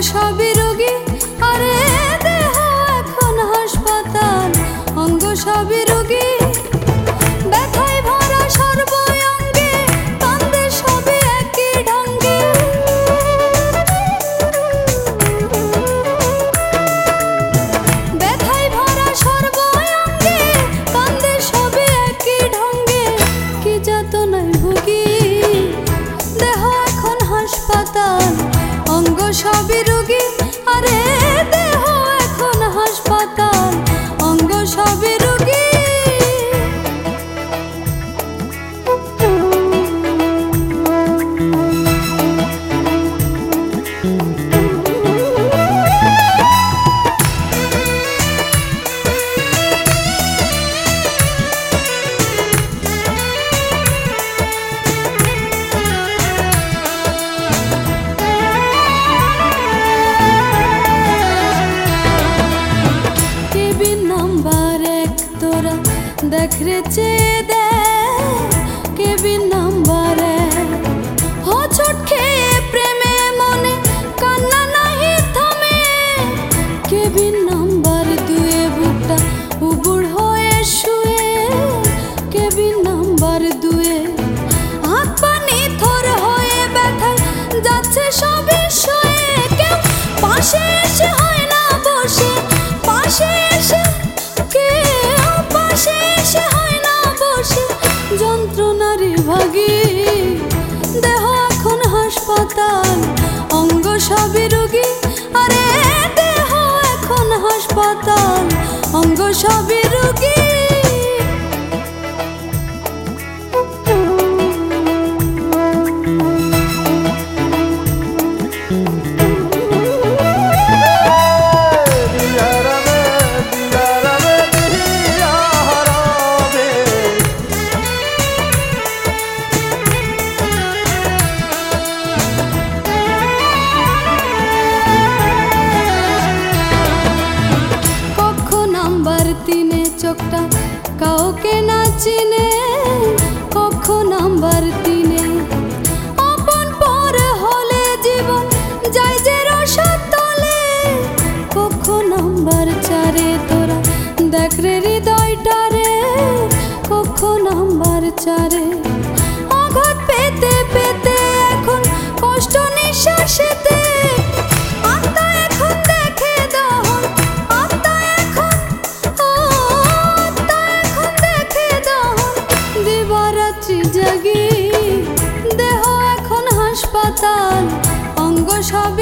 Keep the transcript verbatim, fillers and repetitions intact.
সবই রোগী, আরে দেহ এখন হাসপাতাল, অঙ্গ সবই রোগী। ব্যথায় ভরা সর্বঙ্গে, কান্দে সবে একই ঢঙ্গে। ব্যথায় ভরা সর্বঙ্গে, কান্দে সবে একই ঢঙ্গে। কি যাতনায় ভুগি, দেহ এখন হাসপাতাল, অঙ্গ সবই রোগী, আরে দেহ এখন হাসপাতাল, অঙ্গ সবই রোগী। দেখ রে চেয়ে দেখ, কেবিন নাম্বার এক। হোঁচট খেয়ে প্রেমে মনে কান্না নাহি থামে। কেবিন নাম্বার দুয়ে বুকটা উবুড় হয়ে শুয়ে। কেবিন নাম্বার দুয়ে হাত পানি থর হয়ে ব্যথায় যাচ্ছে সবে সয়ে। কেউ পাশে এসে হয় না বসে, পাশে এসে কেউ পাশে এসে হয় না বসে। যন্ত্রণারে ভাগি, দেহ এখন হাসপাতাল, অঙ্গ সবই রোগী, আরে দেহ এখন হাসপাতাল, অঙ্গ সবই রোগী। চোখটা কাউকে না চিনে, কক্ষ নাম্বার তিনে। আপন পর হলে জীবন যায় যে রসদ তলে। কক্ষ নাম্বার চারে তোরা দেখ রে হৃদয়টারে। কক্ষ নাম্বার চারে আঘাত পেতে পেতে এখন কষ্ট নিঃশ্বাসেতে। আত্মা এখন দেখে দহন, আত্মা এখন দিবারাত্রি জাগি। দেহ এখন হাসপাতাল, অঙ্গ সব